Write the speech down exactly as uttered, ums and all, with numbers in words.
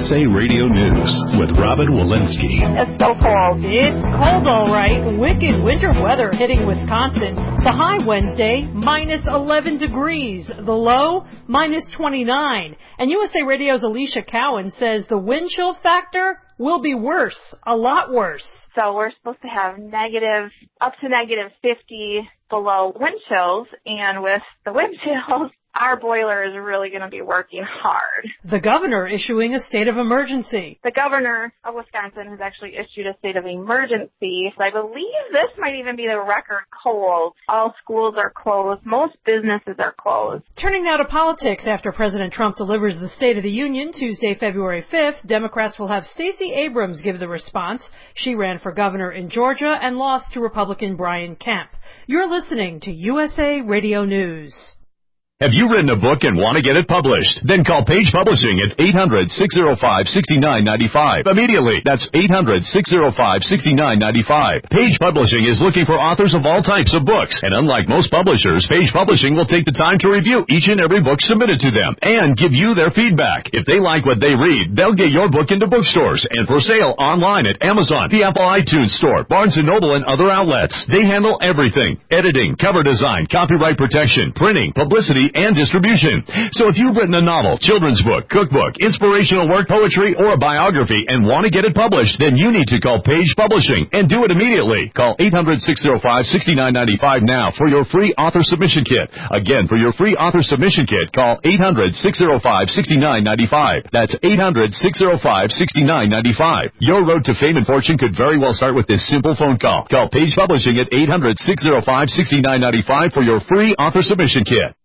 S A Radio News with Robin Walensky. It's so cold. It's cold, all right. Wicked winter weather hitting Wisconsin. The high Wednesday, minus eleven degrees. The low, minus twenty-nine. And U S A Radio's Alicia Cowan says the wind chill factor will be worse, a lot worse. So we're supposed to have negative, up to negative fifty below wind chills, and with the wind chills, our boiler is really going to be working hard. The governor issuing a state of emergency. The governor of Wisconsin has actually issued a state of emergency. So I believe this might even be the record cold. All schools are closed. Most businesses are closed. Turning now to politics. After President Trump delivers the State of the Union Tuesday, February fifth, Democrats will have Stacey Abrams give the response. She ran for governor in Georgia and lost to Republican Brian Kemp. You're listening to U S A Radio News. Have you written a book and want to get it published? Then call Page Publishing at eight hundred, six oh five, six nine nine five. Immediately. That's eight hundred, six oh five, six nine nine five. Page Publishing is looking for authors of all types of books. And unlike most publishers, Page Publishing will take the time to review each and every book submitted to them and give you their feedback. If they like what they read, they'll get your book into bookstores and for sale online at Amazon, the Apple iTunes Store, Barnes and Noble, and other outlets. They handle everything: editing, cover design, copyright protection, printing, publicity, and distribution. So if you've written a novel, children's book, cookbook, inspirational work, poetry, or a biography and want to get it published, then you need to call Page Publishing and do it immediately. Call eight hundred, six oh five, six nine nine five now for your free author submission kit. Again, for your free author submission kit, call eight hundred, six oh five, six nine nine five. That's eight hundred, six oh five, six nine nine five. Your road to fame and fortune could very well start with this simple phone call. Call Page Publishing at eight hundred, six oh five, six nine nine five for your free author submission kit.